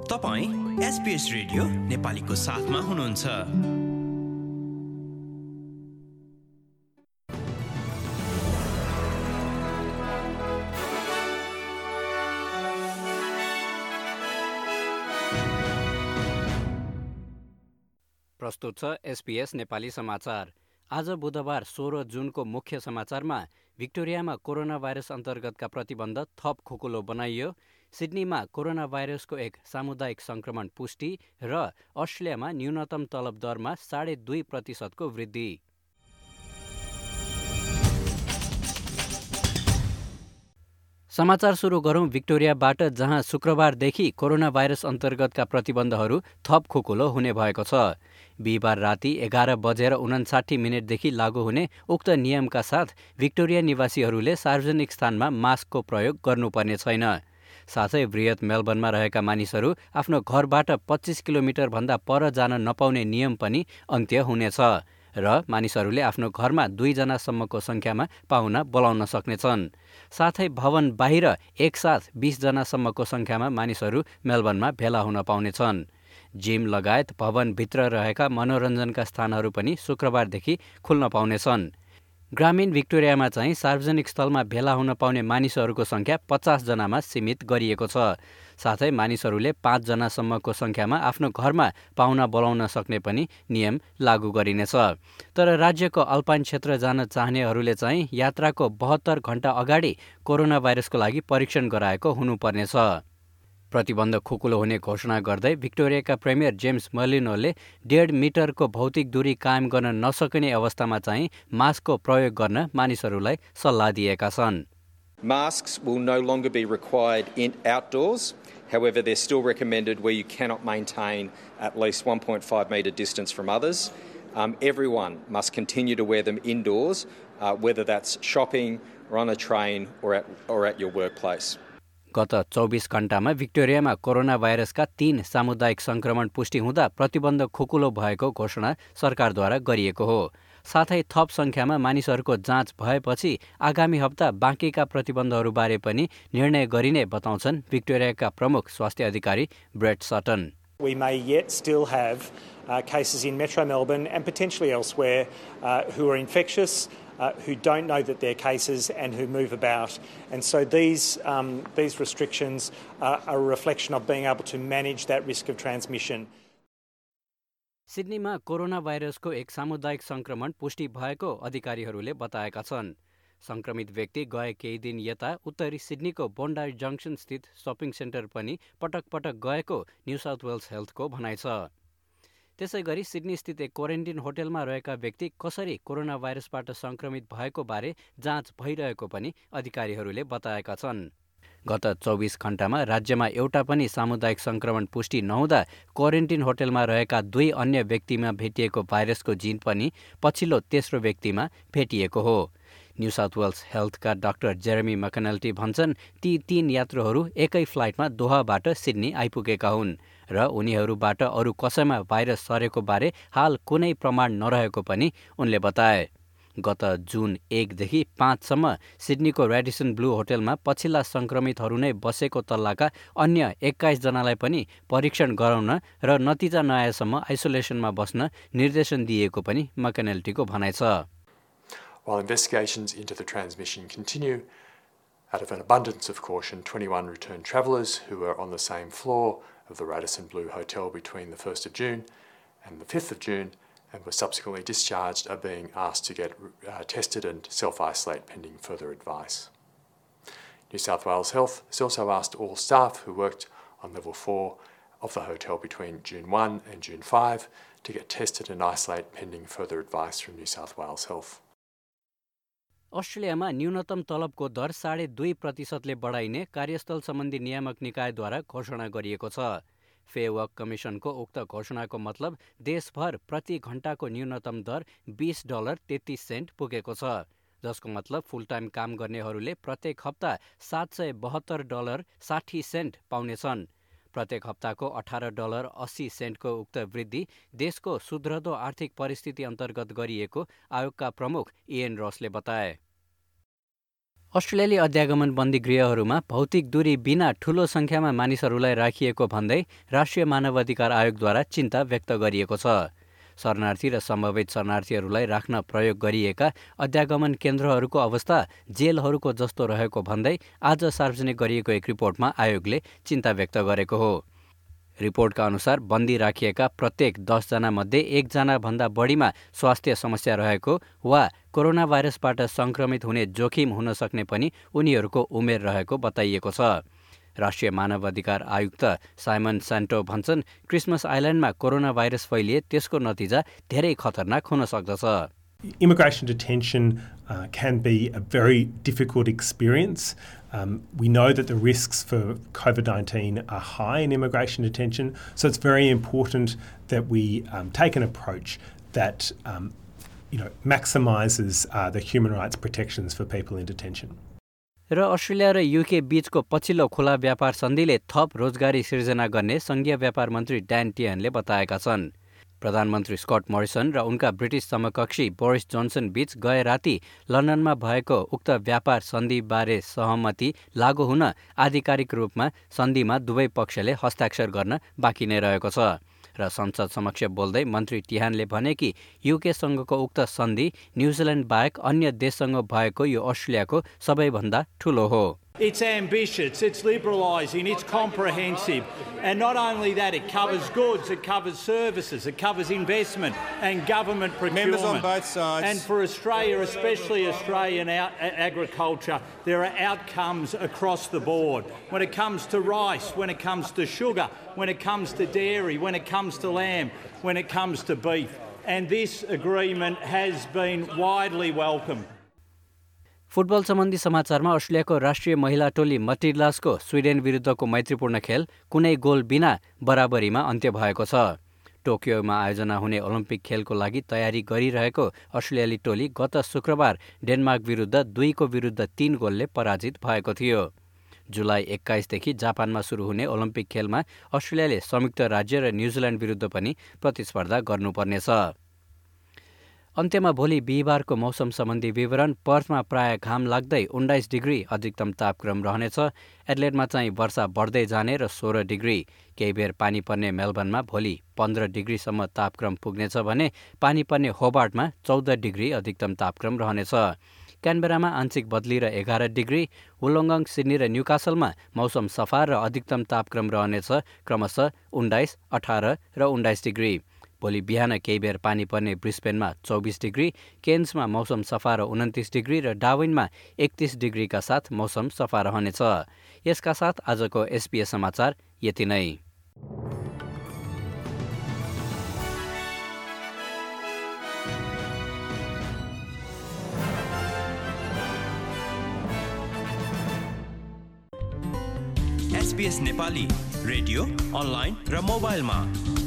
तपाईं SBS radio नेपालीको साथमा हुनुहुन्छ। प्रस्तुत छ SBS नेपाली समाचार। आज बुधबार 16 जुनको मुख्य समाचारमा भिक्टोरियामा कोरोना भाइरस अन्तर्गतका प्रतिबन्ध थप खुकुलो बनाइयो, सिडनीमा कोरोना भाइरसको एक सामुदायिक संक्रमण पुष्टि र अस्ट्रेलियामा न्यूनतम तलब दरमा 2.5% को वृद्धि। समाचार सुरु गरौं भिक्टोरियाबाट, जहाँ शुक्रबारदेखि कोरोना भाइरस अन्तर्गतका प्रतिबन्धहरू थप खुकुलो हुने भएको छ। बिहिबार राति 11:59 लागू हुने उक्त नियमका साथ भिक्टोरिया निवासीहरूले सार्वजनिक स्थानमा मास्कको प्रयोग गर्नुपर्ने छैन। साथै बृहत मेलबर्नमा रहेका मानिसहरू आफ्नो घरबाट 25 किलोमिटर भन्दा पर जान नपाउने नियम पनि अन्त्य हुनेछ र मानिसहरूले आफ्नो घरमा 2 जनासम्मको संख्यामा पाहुना बोलाउन सक्नेछन्। साथै भवन बाहिर एकसाथ 20 जनासम्मको संख्यामा मानिसहरू मेलबर्नमा भेला हुन पाउनेछन्। जिम लगायत भवनभित्र रहेका मनोरञ्जनका स्थानहरू पनि शुक्रबारदेखि खुल्न पाउनेछन्। ग्रामीण भिक्टोरियामा चाहिँ सार्वजनिक स्थलमा भेला हुन पाउने मानिसहरूको संख्या 50 जनामा सीमित गरिएको छ। साथै मानिसहरूले 5 जनासम्मको संख्यामा आफ्नो घरमा पाहुना बोलाउन सक्ने पनि नियम लागू गरिनेछ। तर राज्यको अल्पाइन क्षेत्र जान चाहनेहरूले चाहिँ यात्राको 72 घण्टा अगाडि कोरोना भाइरसको लागि परीक्षण गराएको हुनुपर्नेछ। प्रतिबन्ध खुकुलो हुने घोषणा गर्दै भिक्टोरियाका प्रेमियर जेम्स मर्लिनोले 1.5 मिटरको भौतिक दूरी कायम गर्न नसकिने अवस्थामा चाहिँ मास्कको प्रयोग गर्न मानिसहरूलाई सल्लाह दिएका छन्। Masks will no longer be required outdoors. However, they're still recommended where you cannot maintain at least 1.5 metre distance from others. Everyone must continue to wear them indoors, whether that's shopping or on a train or at your workplace. गत 24 घण्टामा भिक्टोरियामा corona भाइरसका 3 सामुदायिक संक्रमण पुष्टि हुँदा प्रतिबन्ध खुकुलो भएको घोषणा सरकारद्वारा गरिएको हो। साथै थप संख्यामा मानिसहरूको जाँच भएपछि आगामी हप्ता बाँकीका प्रतिबन्धहरूबारे पनि निर्णय गरिने बताउँछन् भिक्टोरियाका प्रमुख स्वास्थ्य अधिकारी Brett Sutton. We may yet still have cases in Metro Melbourne and potentially elsewhere who are infectious, who don't know that they're cases and who move about. And so these restrictions are a reflection of being able to manage that risk of transmission. सिडनीमा corona भाइरसको एक सामुदायिक संक्रमण पुष्टि भएको अधिकारीहरूले बताएका छन्। संक्रमित व्यक्ति गए केही दिन यता उत्तरी सिडनीको बोन्डाई जङ्सन स्थित सपिङ सेन्टर पनि पटक पटक गएको न्यू साउथ वेल्स हेल्थको भनाइ छ। त्यसै गरी सिडनी स्थित एक क्वारेन्टिन होटलमा रहेका व्यक्ति कसरी कोरोना भाइरसबाट संक्रमित भएको बारे जाँच भइरहेको पनि अधिकारीहरूले बताएका छन्। गत 24 घण्टामा राज्यमा एउटा पनि सामुदायिक संक्रमण पुष्टि नहुँदा क्वारेन्टिन होटलमा रहेका 2 अन्य व्यक्तिमा भेटिएको भाइरसको जिन पनि पछिल्लो तेस्रो व्यक्तिमा भेटिएको हो। न्यू साउथ वेल्स हेल्थका डाक्टर जेरेमी मैकनल्टी भन्छन् ती 3 यात्रुहरू एकै फ्लाइटमा दोहाबाट सिडनी आइपुगेका हुन् र उनीहरूबाट अरू कसैमा भाइरस सरेको बारे हाल कुनै प्रमाण नरहेको पनि उनले बताए। गत जुन 1 देखि 5 सम्म सिडनीको रेडिसन ब्लू होटलमा पछिल्ला संक्रमितहरू नै बसेको तल्लाका अन्य 21 जनालाई पनि परीक्षण गराउन र नतिजा नआएसम्म आइसोलेसनमा बस्न निर्देशन दिएको पनि मैकनल्टीको भनाइ छ। While investigations into the transmission continue, out of an abundance of caution, 21 returned travellers who were on the same floor of the Radisson Blu Hotel between the 1st of June and the 5th of June and were subsequently discharged are being asked to get tested and self-isolate pending further advice. New South Wales Health has also asked all staff who worked on level 4 of the hotel between June 1 and June 5 to get tested and isolate pending further advice from New South Wales Health. अस्ट्रेलियामा न्यूनतम तलबको दर 2.5%ले बढाइने कार्यस्थल सम्बन्धी नियामक निकायद्वारा घोषणा गरिएको छ। फे वर्क कमिसनको उक्त घोषणाको मतलब देशभर प्रति घण्टाको न्यूनतम दर $20.33 पुगेको छ, जसको मतलब फुल टाइम काम गर्नेहरूले प्रत्येक हप्ता $772.60 पाउनेछन्। प्रत्येक हप्ताको $18.80 को उक्त वृद्धि देशको सुध्रदो आर्थिक परिस्थिति अन्तर्गत गरिएको आयोगका प्रमुख इएन रसले बताए। अस्ट्रेलियाली अध्यागमन बन्दी गृहहरूमा भौतिक दूरी बिना ठूलो सङ्ख्यामा मानिसहरूलाई राखिएको भन्दै राष्ट्रिय मानवाधिकार आयोगद्वारा चिन्ता व्यक्त गरिएको छ। शरणार्थी र सम्भावित शरणार्थीहरूलाई राख्न प्रयोग गरिएका अध्यागमन केन्द्रहरूको अवस्था जेलहरूको जस्तो रहेको भन्दै आज सार्वजनिक गरिएको एक रिपोर्टमा आयोगले चिन्ता व्यक्त गरेको हो। रिपोर्टका अनुसार बन्दी राखिएका प्रत्येक 10 जना मध्ये 1 जना भन्दा बढीमा स्वास्थ्य समस्या रहेको वा कोरोना भाइरसबाट संक्रमित हुने जोखिम हुन सक्ने पनि उनीहरूको उमेर रहेको बताइएको छ। राष्ट्रिय मानवाधिकार आयुक्त साइमन सैन्टो भन्छन् क्रिसमस आइल्यान्डमा कोरोना भाइरस फैलिए त्यसको नतिजा धेरै खतरनाक हुन सक्दछ। Immigration detention can be a very difficult experience. We know that the risks for COVID-19 are high in immigration detention, so it's very important that we take an approach that maximises the human rights protections for people in detention. र Australia र UK बीचको पछिल्लो खुला व्यापार सन्धिले थप रोजगारी सिर्जना गर्ने संघीय व्यापार मन्त्री ड्यान टियनले बताएका छन्। प्रधानमन्त्री स्कट मोरिसन र उनका ब्रिटिस समकक्षी बोरिस जोन्सन बीच गए राति लन्डनमा भएको उक्त व्यापार सन्धिबारे सहमति लागू हुन आधिकारिक रूपमा सन्धिमा दुवै पक्षले हस्ताक्षर गर्न बाँकी नै रहेको छ। र संसद समक्ष बोल्दै मन्त्री टिहानले भने कि युकेसँगको उक्त सन्धि न्युजिल्यान्ड बाहेक अन्य देशसँग भएको यो अस्ट्रेलियाको सबैभन्दा ठूलो हो। It's ambitious, it's liberalising, it's comprehensive, and not only that, it covers goods, it covers services, it covers investment and government procurement. Members on both sides. And for Australia, especially Australian agriculture, there are outcomes across the board. When it comes to rice, when it comes to sugar, when it comes to dairy, when it comes to lamb, when it comes to beef. And this agreement has been widely welcomed. Football सम्बन्धी समाचारमा अस्ट्रेलियाको राष्ट्रिय महिला टोली मटिलासको Sweden विरुद्धको मैत्रीपूर्ण खेल कुनै गोल बिना बराबरीमा अन्त्य भएको छ। टोकियोमा आयोजना हुने ओलम्पिक खेलको लागि तयारी गरिरहेको अस्ट्रेलियाली टोली गत शुक्रबार डेनमार्क विरुद्ध 2-3 गोलले पराजित भएको थियो। जुलाई 21 देखि जापानमा सुरु हुने ओलम्पिक खेलमा अस्ट्रेलियाले संयुक्त राज्य र न्युजिल्यान्ड विरुद्ध पनि प्रतिस्पर्धा गर्नुपर्नेछ। अन्त्यमा भोलि बिहिबारको मौसम सम्बन्धी विवरण। पर्थमा प्राय घाम लाग्दै 19 डिग्री अधिकतम तापक्रम रहनेछ। एडलेडमा चाहिँ वर्षा बढ्दै जाने र 16 डिग्री। केही बेर पानी पर्ने मेलबर्नमा भोलि 15 डिग्रीसम्म तापक्रम पुग्नेछ भने पानी पर्ने होबार्टमा 14 डिग्री अधिकतम तापक्रम रहनेछ। क्यानबेरामा आंशिक बदली र 11 डिग्री। वुलोङ्गङ, सिडनी र न्युकासलमा मौसम सफा र अधिकतम तापक्रम रहनेछ क्रमशः 19, 18 र 19 डिग्री। भोलि बिहान केही बेर पानी पर्ने ब्रिस्बेनमा 24 डिग्री, केन्समा मौसम सफा र 29 डिग्री र डार्विनमा 31 डिग्रीका साथ मौसम सफा रहनेछ। यसका साथ आजको SBS समाचार यति नै। SBS नेपाली रेडियो, अनलाइन र मोबाइलमा